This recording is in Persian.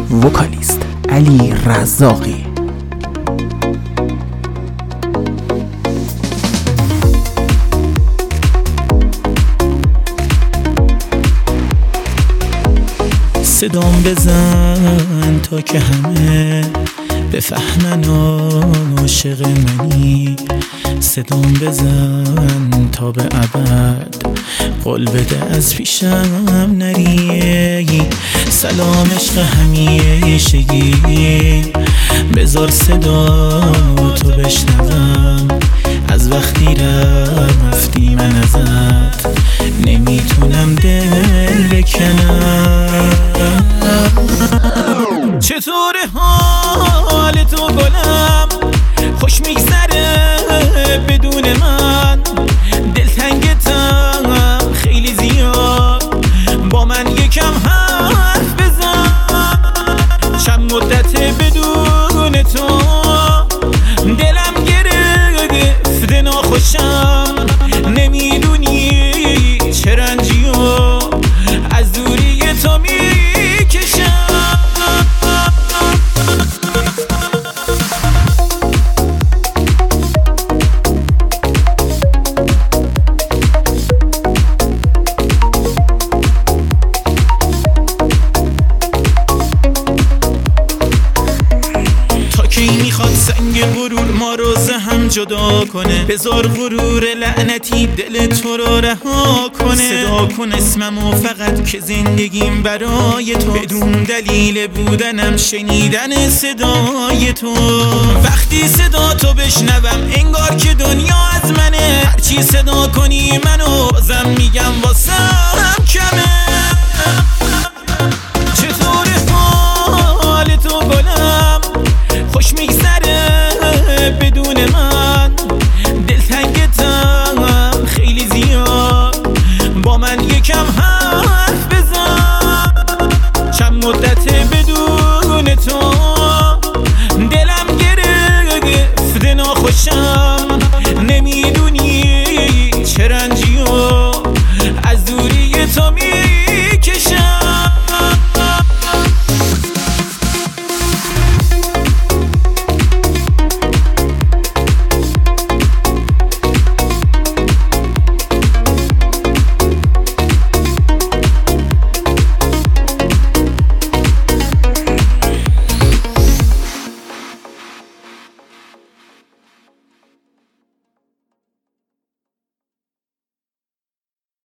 وکالیست علی رزاقی. صدام بزن تا که همه بفهمن عاشق منی، صدام بزن تا به ابد قول بده از پیشم نری. سلام عشق همیشگی، بذار صدا تو بشنوم، از وقتی رفتی من ازت نمیتونم دل بکنم. چطور حال تو گلم، خوش میگذره بدون من، دلتنگتم خیلی زیاد، با من یکم حرف بزن. چند مدت بدون تو دلم گرفته ناخوشم، نمیدونی چه رنجیو از دوری تو میکشم. کی میخواد سنگ غرور ما رو هم جدا کنه، بذار غرور لعنتی دل تو رو رها کنه. صدا کن اسممو فقط که زندگیم برای تو، بدون دلیل بودنم شنیدن صدای تو. وقتی صدا تو بشنوم انگار که دنیا از منه، هرچی صدا کنی منو بازم میگم واسم کمه. چطور حال تو گلم، خوش میگذره بدون من، دلتنگتم خیلی زیاد، با من یکم حرف بزن. چند مدت بدون تو دلم گرفته ناخوشم، نمیدونی چه رنجیو از دوری تو